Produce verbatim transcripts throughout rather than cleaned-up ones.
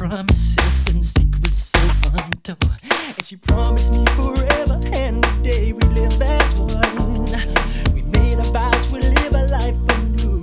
promises and secrets so untold. And she promised me forever and the day we live as one. We made our vows, we live a life anew.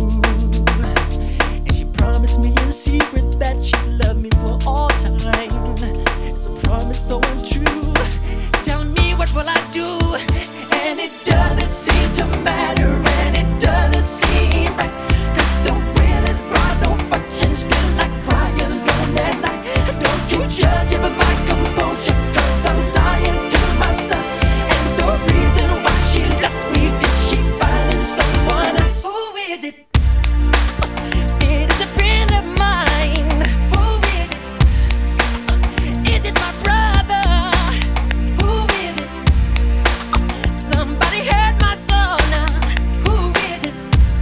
And she promised me in secret that she'd love me for all time. It's a promise so untrue. Tell me, what will I do? And it doesn't seem to matter, and it doesn't seem right. Cause the will is bright, no fortune, still I cry alone at night. Don't you judge it by my composure, cause I'm lying to myself. And the reason why she left me, did she find in someone else? Who is it? It is a friend of mine. Who is it? Is it my brother? Who is it? Somebody hurt my soul now. Who is it?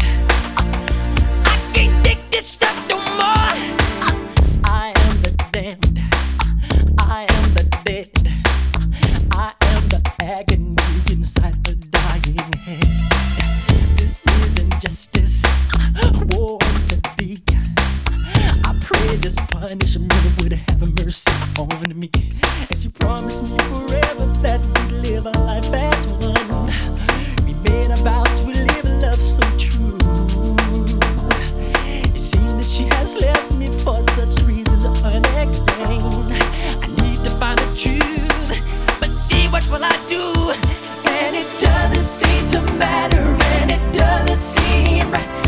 I can't take this stuff no more. I am the damned. I am the dead. I am the agony inside the dying head. This isn't justice. War to thee. I pray this punishment would have mercy on me. And she promised me forever that we'd live our life as one. We made our vows, we live a love so true. It seems that she has left me for such reasons unexplained. I need to find the truth, but see, what will I do? And it doesn't seem to matter, and it doesn't seem right.